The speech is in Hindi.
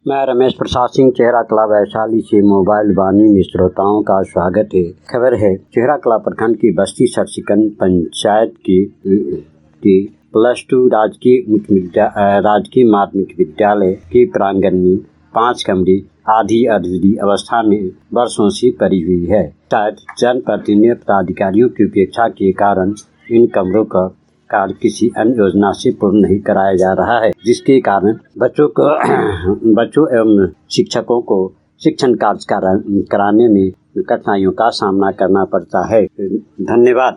मैं रमेश प्रसाद सिंह चेहरा कला वैशाली से मोबाइल वाणी में श्रोताओं का स्वागत है। खबर है, चेहरा कला प्रखंड की बस्ती सरसिकन पंचायत की +2 राजकीय माध्यमिक विद्यालय के प्रांगण में 5 कमरे आधी अधूरी अवस्था में वर्षों से पड़ी हुई है। शायद जनप्रतिनिधि पदाधिकारियों की उपेक्षा के कारण इन कमरों का कार्य किसी अन्य योजना से पूर्ण नहीं कराया जा रहा है, जिसके कारण बच्चों एवं शिक्षकों को शिक्षण कार्य कराने में कठिनाइयों का सामना करना पड़ता है। धन्यवाद।